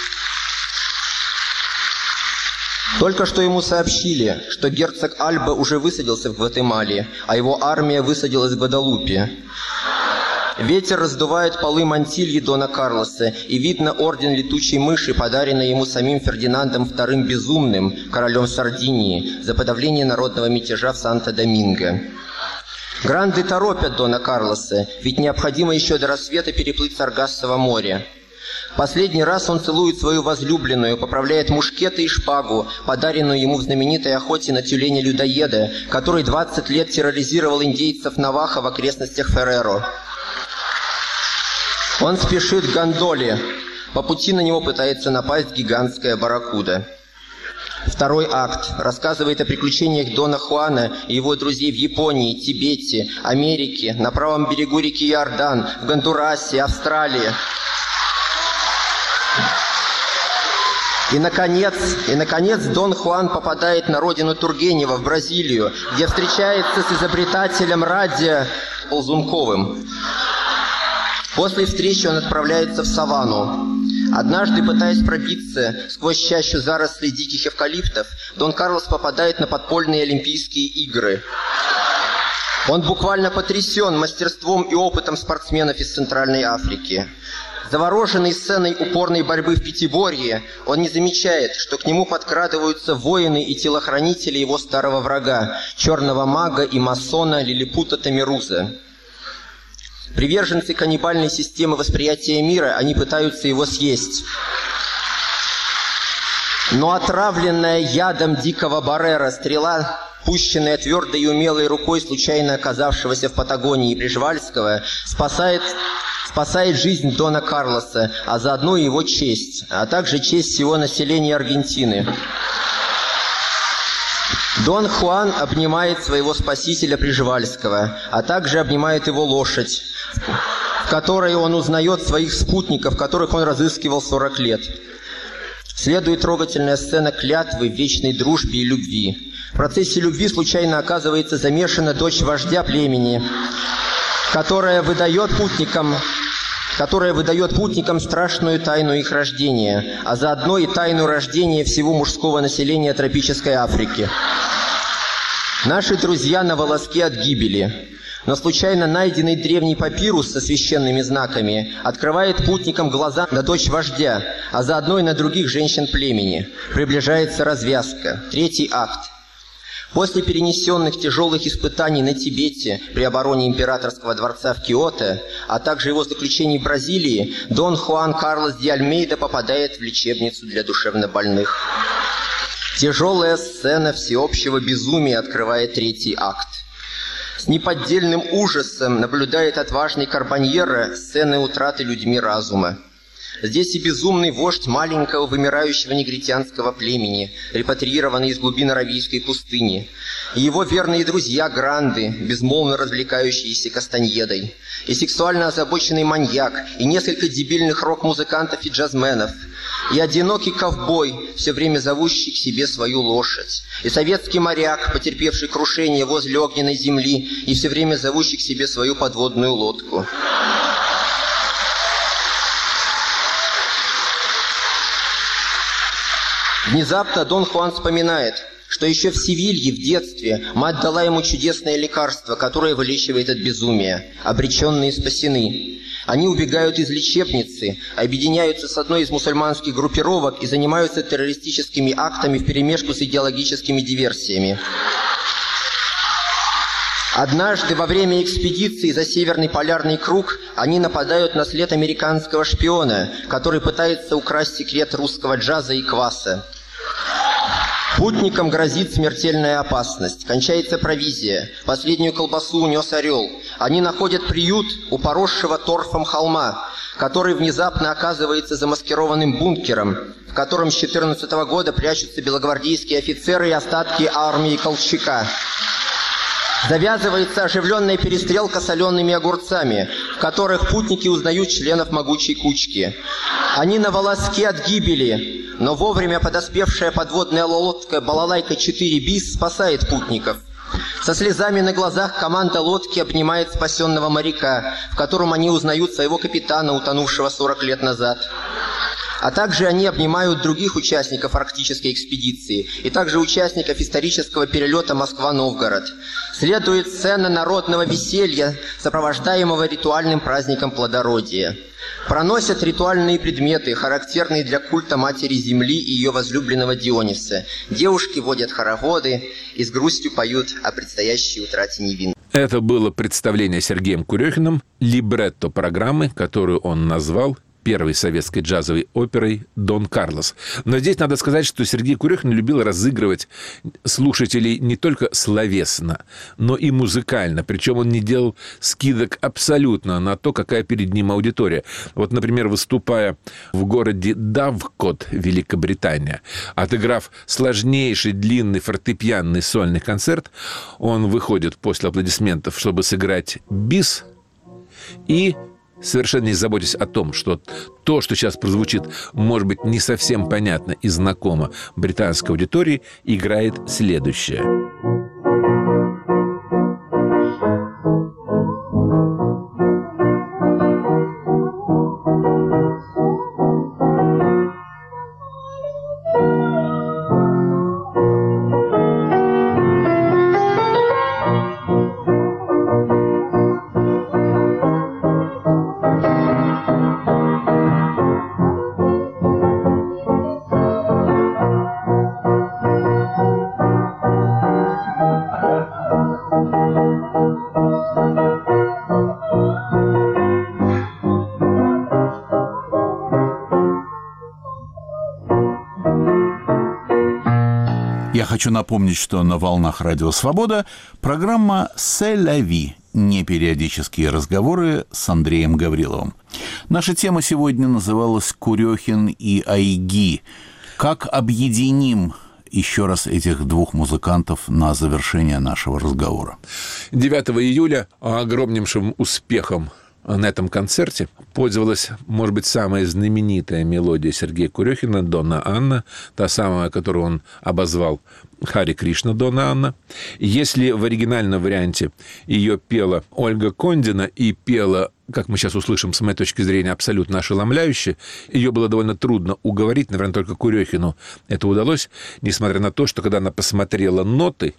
Только что ему сообщили, что герцог Альба уже высадился в Гватемале, а его армия высадилась в Гваделупе. Ветер раздувает полы мантильи Дона Карлоса, и видно орден летучей мыши, подаренный ему самим Фердинандом вторым Безумным, королем Сардинии, за подавление народного мятежа в Санто-Доминго. Гранды торопят Дона Карлоса, ведь необходимо еще до рассвета переплыть Саргассово море. Последний раз он целует свою возлюбленную, поправляет мушкеты и шпагу, подаренную ему в знаменитой охоте на тюленя-людоеда, который двадцать лет терроризировал индейцев Навахо в окрестностях Ферреро. Он спешит к гондоле. По пути на него пытается напасть гигантская барракуда. Второй акт рассказывает о приключениях Дона Хуана и его друзей в Японии, Тибете, Америке, на правом берегу реки Иордан, в Гондурасе, Австралии. И, наконец, и, наконец, Дон Хуан попадает на родину Тургенева, в Бразилию, где встречается с изобретателем радио Ползунковым. После встречи он отправляется в саванну. Однажды, пытаясь пробиться сквозь чащу зарослей диких эвкалиптов, Дон Карлос попадает на подпольные Олимпийские игры. Он буквально потрясен мастерством и опытом спортсменов из Центральной Африки. Завороженный сценой упорной борьбы в пятиборье, он не замечает, что к нему подкрадываются воины и телохранители его старого врага, черного мага и масона Лилипута Тамируза. Приверженцы каннибальной системы восприятия мира, они пытаются его съесть. Но отравленная ядом дикого баррера стрела, пущенная твердой и умелой рукой случайно оказавшегося в Патагонии Прижвальского, спасает, спасает жизнь Дона Карлоса, а заодно и его честь, а также честь всего населения Аргентины. Дон Хуан обнимает своего спасителя Прижвальского, а также обнимает его лошадь, в которой он узнает своих спутников, которых он разыскивал сорок лет. Следует трогательная сцена клятвы в вечной дружбе и любви. В процессе любви случайно оказывается замешана дочь вождя племени, которая выдает путникам, которая выдает путникам страшную тайну их рождения, а заодно и тайну рождения всего мужского населения тропической Африки. Наши друзья на волоске от гибели, но случайно найденный древний папирус со священными знаками открывает путникам глаза на дочь вождя, а заодно и на других женщин племени. Приближается развязка. Третий акт. После перенесенных тяжелых испытаний на Тибете при обороне императорского дворца в Киото, а также его заключений в Бразилии, Дон Хуан Карлос де Альмейда попадает в лечебницу для душевнобольных. Тяжелая сцена всеобщего безумия открывает третий акт. С неподдельным ужасом наблюдает отважный карбоньера сцены утраты людьми разума. Здесь и безумный вождь маленького вымирающего негритянского племени, репатриированный из глубин Аравийской пустыни, и его верные друзья Гранды, безмолвно развлекающиеся кастаньедой, и сексуально озабоченный маньяк, и несколько дебильных рок-музыкантов и джазменов, и одинокий ковбой, все время зовущий к себе свою лошадь, и советский моряк, потерпевший крушение возле огненной земли, и все время зовущий к себе свою подводную лодку. Внезапно Дон Хуан вспоминает, что еще в Севилье в детстве мать дала ему чудесное лекарство, которое вылечивает от безумия. Обреченные спасены. Они убегают из лечебницы, объединяются с одной из мусульманских группировок и занимаются террористическими актами вперемешку с идеологическими диверсиями. Однажды во время экспедиции за Северный полярный круг они нападают на след американского шпиона, который пытается украсть секрет русского джаза и кваса. Путникам грозит смертельная опасность. Кончается провизия. Последнюю колбасу унес орел. Они находят приют у поросшего торфом холма, который внезапно оказывается замаскированным бункером, в котором с четырнадцатого года прячутся белогвардейские офицеры и остатки армии Колчака. Завязывается оживленная перестрелка солеными огурцами, в которых путники узнают членов могучей кучки. Они на волоске от гибели, но вовремя подоспевшая подводная лодка «Балалайка четыре бис» спасает путников. Со слезами на глазах команда лодки обнимает спасенного моряка, в котором они узнают своего капитана, утонувшего сорок лет назад. А также они обнимают других участников арктической экспедиции и также участников исторического перелета Москва-Новгород. Следует сцена народного веселья, сопровождаемого ритуальным праздником плодородия. Проносят ритуальные предметы, характерные для культа Матери Земли и ее возлюбленного Диониса. Девушки водят хороводы и с грустью поют о предстоящей утрате невинности. Это было представление Сергеем Курехиным либретто программы, которую он назвал первой советской джазовой оперой «Дон Карлос». Но здесь надо сказать, что Сергей Курехин любил разыгрывать слушателей не только словесно, но и музыкально. Причем он не делал скидок абсолютно на то, какая перед ним аудитория. Вот, например, выступая в городе Давкот, Великобритания, отыграв сложнейший длинный фортепианный сольный концерт, он выходит после аплодисментов, чтобы сыграть бис, и совершенно не заботясь о том, что то, что сейчас прозвучит, может быть, не совсем понятно и знакомо британской аудитории, играет следующее. Я хочу напомнить, что на волнах Радио Свобода программа «C'est la vie» – непериодические разговоры с Андреем Гавриловым. Наша тема сегодня называлась «Курехин и Айги». Как объединим еще раз этих двух музыкантов на завершение нашего разговора? девятого июля огромнейшим успехом на этом концерте пользовалась, может быть, самая знаменитая мелодия Сергея Курехина «Донна Анна», та самая, которую он обозвал «Хари Кришна Донна Анна». Если в оригинальном варианте ее пела Ольга Кондина и пела, как мы сейчас услышим, с моей точки зрения, абсолютно ошеломляюще, ее было довольно трудно уговорить, наверное, только Курехину это удалось, несмотря на то, что когда она посмотрела ноты,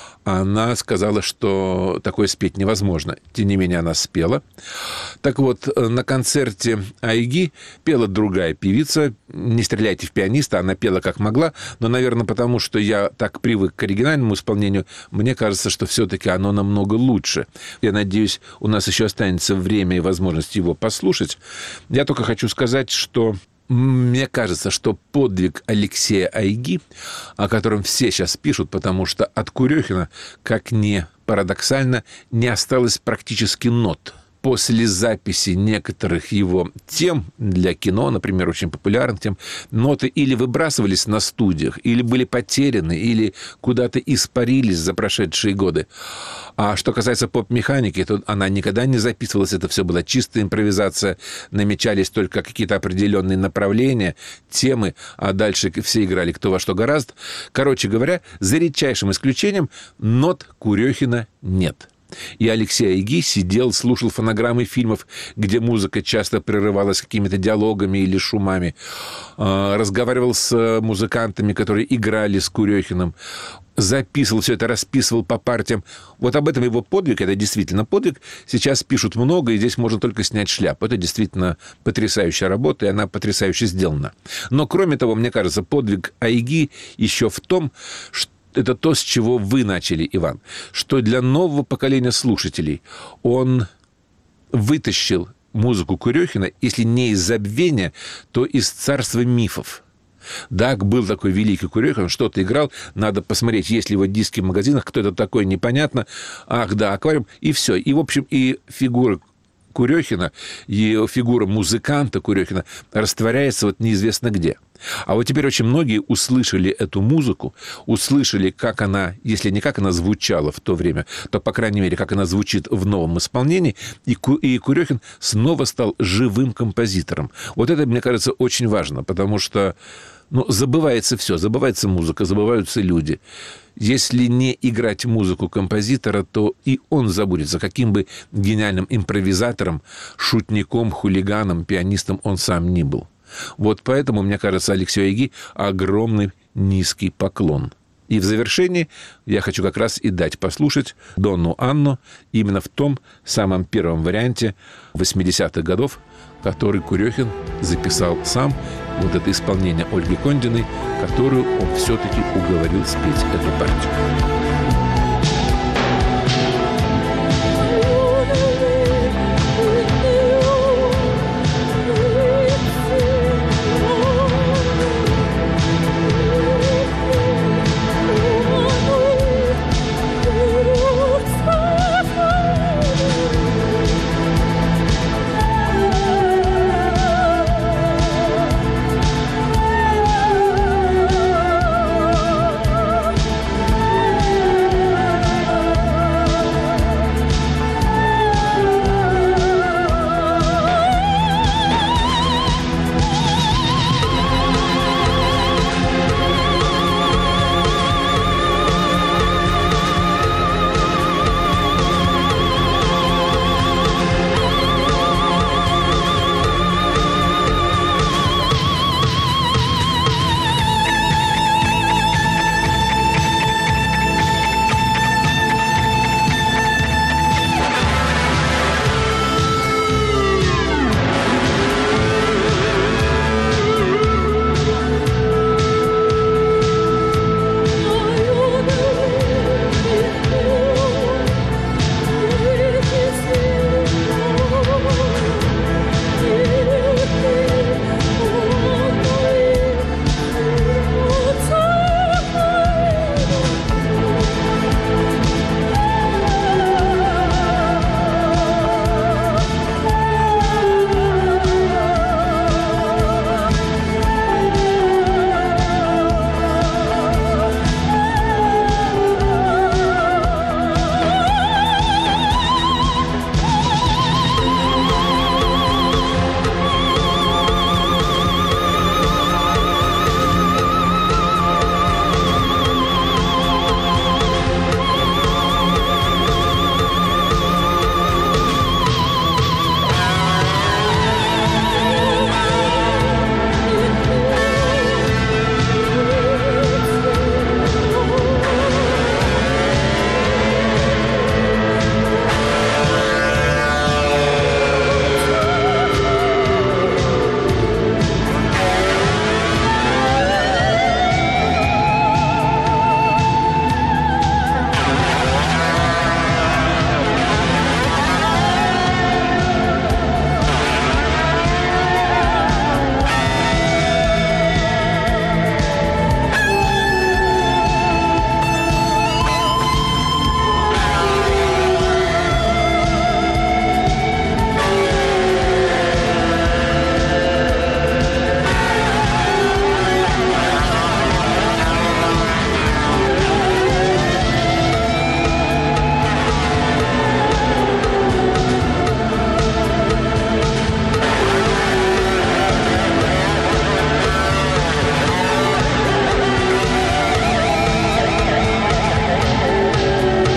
она сказала, что такое спеть невозможно. Тем не менее, она спела. Так вот, на концерте Айги пела другая певица. Не стреляйте в пианиста, она пела как могла. Но, наверное, потому что я так привык к оригинальному исполнению, мне кажется, что все-таки оно намного лучше. Я надеюсь, у нас еще останется время и возможность его послушать. Я только хочу сказать, что мне кажется, что подвиг Алексея Айги, о котором все сейчас пишут, потому что от Курехина, как ни парадоксально, не осталось практически нот. После записи некоторых его тем для кино, например, очень популярных тем, ноты или выбрасывались на студиях, или были потеряны, или куда-то испарились за прошедшие годы. А что касается поп-механики, то она никогда не записывалась, это все была чистая импровизация, намечались только какие-то определенные направления, темы, а дальше все играли кто во что гораздо. Короче говоря, за редчайшим исключением, нот Курехина нет. И Алексей Айги сидел, слушал фонограммы фильмов, где музыка часто прерывалась какими-то диалогами или шумами, разговаривал с музыкантами, которые играли с Курехиным. записывал все это, расписывал по партиям. Вот об этом его подвиг, это действительно подвиг. Сейчас пишут много, и здесь можно только снять шляпу. Это действительно потрясающая работа, и она потрясающе сделана. Но, кроме того, мне кажется, подвиг Айги еще в том, что это то, с чего вы начали, Иван, что для нового поколения слушателей он вытащил музыку Курехина, если не из забвения, то из царства мифов. Да, был такой великий Курехин, что-то играл, надо посмотреть, есть ли его диски в магазинах, кто это такой, непонятно. Ах, да, аквариум, и все. И, в общем, и фигура Курехина, и фигура музыканта Курехина растворяется вот неизвестно где. А вот теперь очень многие услышали эту музыку, услышали, как она, если не как она звучала в то время, то, по крайней мере, как она звучит в новом исполнении, и, Ку- и Курехин снова стал живым композитором. Вот это, мне кажется, очень важно, потому что ну, забывается все, забывается музыка, забываются люди. Если не играть музыку композитора, то и он забудется, каким бы гениальным импровизатором, шутником, хулиганом, пианистом он сам ни был. Вот поэтому, мне кажется, Алексею Айги огромный низкий поклон. И в завершении я хочу как раз и дать послушать Донну Анну именно в том самом первом варианте восьмидесятых годов, который Курехин записал сам. Вот это исполнение Ольги Кондиной, которую он все-таки уговорил спеть эту партию.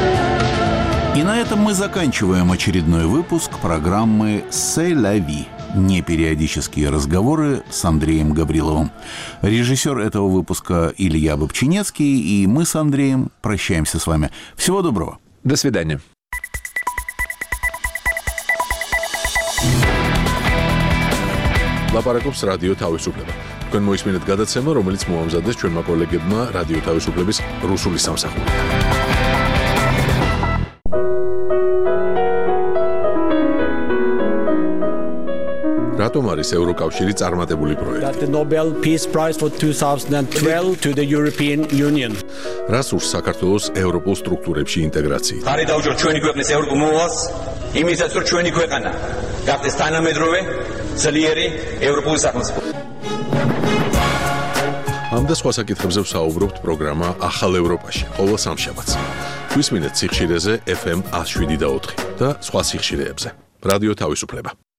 И на этом мы заканчиваем очередной выпуск программы «C'est la vie». непериодические разговоры с Андреем Гавриловым. Режиссер этого выпуска Илья Бобчинецкий, и мы с Андреем прощаемся с вами. Всего доброго. До свидания. ლაპარაკობს რადიო თავისუფლება. თქვენ მოისმინეთ გადაცემა, რომელიც მოამზადეს ჩვენმა კოლეგებმა რადიო თავისუფლების რუსული სამსახური. რატომ არის ევროკავშირი წარმატებული პროექტი? The Nobel Peace Prize for twenty twelve to the European Union. რას ურს საქართველოს ევროპულ სტრუქტურებში ინტეგრაციით? ხარი დაუჯეროთ ჩვენი ქვეყნის ევროპულ მოვალს, იმისაც რომ ჩვენი ქვეყანა გახდეს თანამედროვე, ძლიერი ევროპული სახელმწიფო. ამ და სხვა საკითხებზე ვსაუბრობთ პროგრამა ახალ ევროპაში, ყოველ სამშაბათს. გვისმინეთ სიხშირეზე ეფ ემ one oh seven და ოთხი და სხვა სიხშირეებზე. რადიო თავისუფლება.